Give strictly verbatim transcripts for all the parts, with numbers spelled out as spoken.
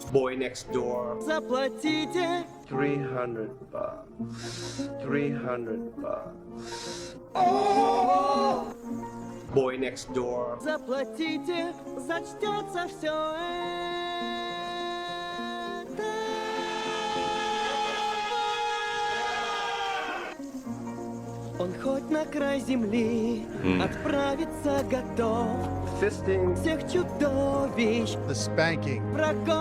Boy next door. Заплатите. Three hundred bucks. Three hundred bucks. Boy next door. Заплатите. Зачтется все это. Он хоть на край земли отправиться готов. Fisting. Всех чудовищ The spanking. врагов.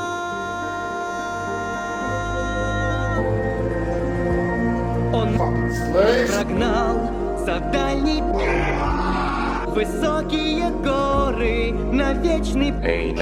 Он прогнал за дальний высокие горы на вечный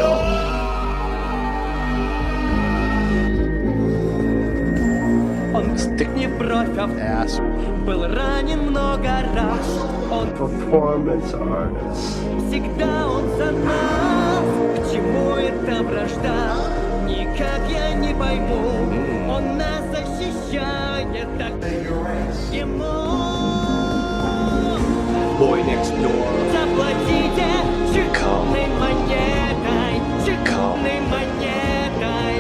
Он не бровь, а Ass. был ранен много раз. Он Performance artist. всегда он за нас. К чему эта вражда? Никак я не пойму. Он нас защищает, так ему. Boy next door. Заплатите чеканной монетой, чеканной монетой.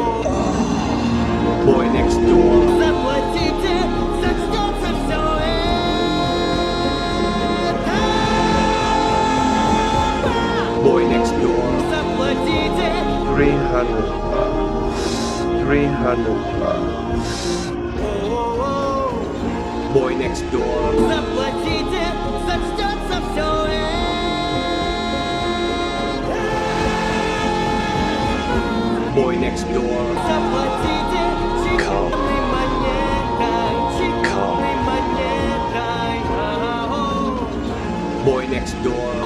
Boy next door. Заплатите, зачтется все это. Boy next door. Заплатите. Three hundred bucks. Three hundred bucks. Boy next door. Заплатите, зачтется все это. Boy next door. Заплатите чеканной монетой, чеканной монетой. Boy next door.